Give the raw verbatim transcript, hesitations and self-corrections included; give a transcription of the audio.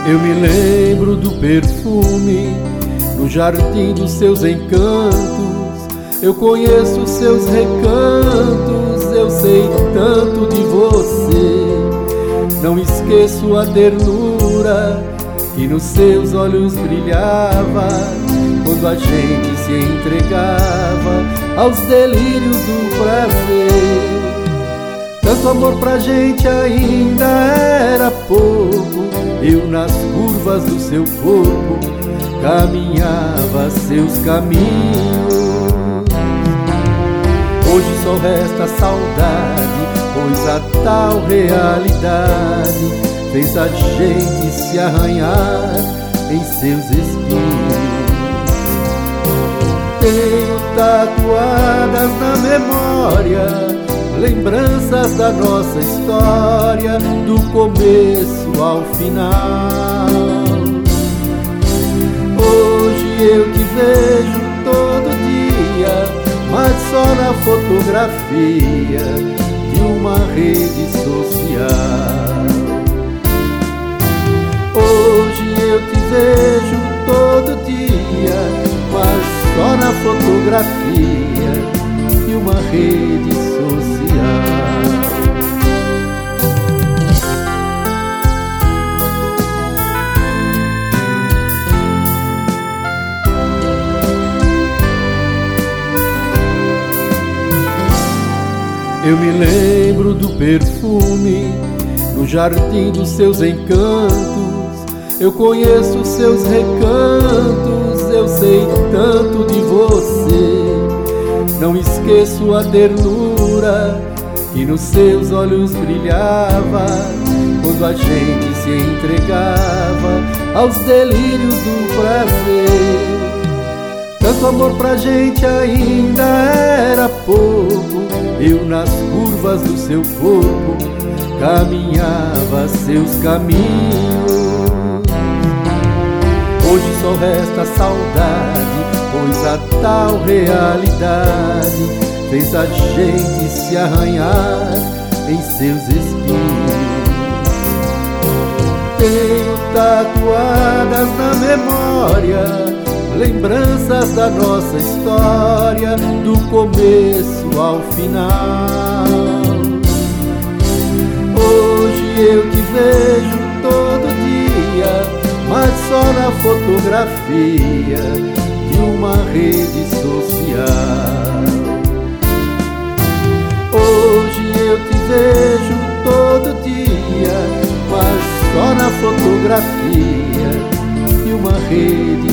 Eu me lembro do perfume no jardim dos seus encantos. Eu conheço seus recantos, eu sei tanto de você. Não esqueço a ternura que nos seus olhos brilhava quando a gente se entregava aos delírios do prazer. Tanto amor pra gente ainda era pouco. Eu nas curvas do seu corpo caminhava seus caminhos. Hoje só resta saudade, pois a tal realidade fez a gente se arranhar em seus espinhos. Tenho tatuadas na memória lembranças da nossa história, do começo ao final. Hoje eu te vejo todo dia, mas só na fotografia de uma rede social. Hoje eu te vejo todo dia, mas só na fotografia de uma rede social. Eu me lembro do perfume no jardim dos seus encantos. Eu conheço seus recantos, eu sei tanto de você. Não esqueço a ternura que nos seus olhos brilhava quando a gente se entregava aos delírios do prazer. Tanto amor pra gente ainda era pouco. Eu nas curvas do seu corpo caminhava seus caminhos. Hoje só resta saudade, pois a tal realidade fez a gente se arranhar em seus espinhos. Tenho tatuadas na memória lembranças da nossa história, do começo ao final. Hoje eu te vejo todo dia, mas só na fotografia de uma rede social. Hoje eu te vejo todo dia, mas só na fotografia de uma rede